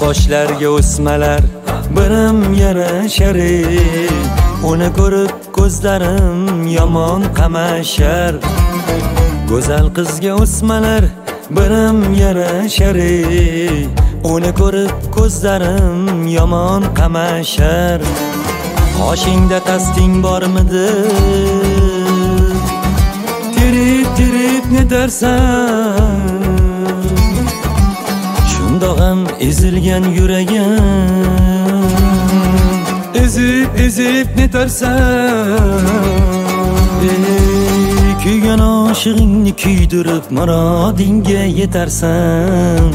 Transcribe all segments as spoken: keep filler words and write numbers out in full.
qoshlarga o'smalar birim yarashar, uni ko'rib ko'zlarim yomon qamashar. Go'zal qizga o'smalar birim yarashar, uni ko'rib ko'zlarim yomon qamashar. Qoshingda qasding bormidi? Tirib tirib netarsan? Shundoq ham ezilgan yuragim, ezib ezib netarsan? Kuygan oshig'ingni kuydirib murodingga yetarsan.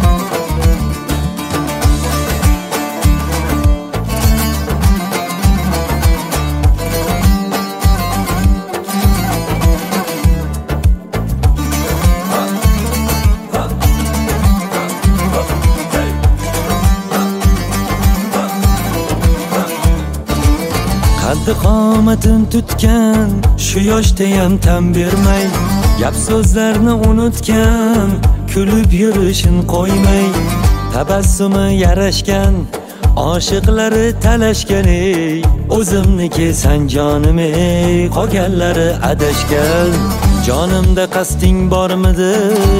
Qaddi qomatin tutgan shu yoshdayam tan bermay, gap so'zlarni unutgan kulib yurishin qo'ymay, tabassumi yarashgan oshiqlari talashgan, ey o'zimniki san jonim, ey qolganlari adashgan. Jonimda qasding bormidi?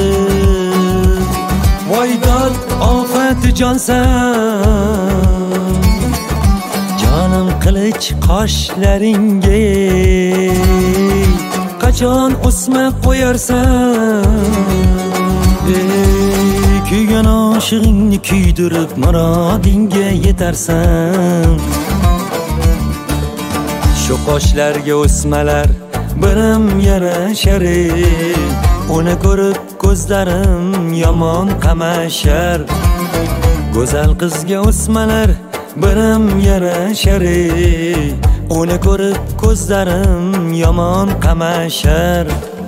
Voy dod ofat jonsan, jonim qilich qoshlaringga qachon o'sma qo'yarsan? Ey kuygan oshig'ingni kuydirib murodingga yetarsan. Shu qoshlarga o'smalar birim yarashar, uni ko'rib ko'zlarim yomon qamashar. Go'zal qizga o'smalar birim yarashar, uni ko'rib ko'zlarim yomon qamashar.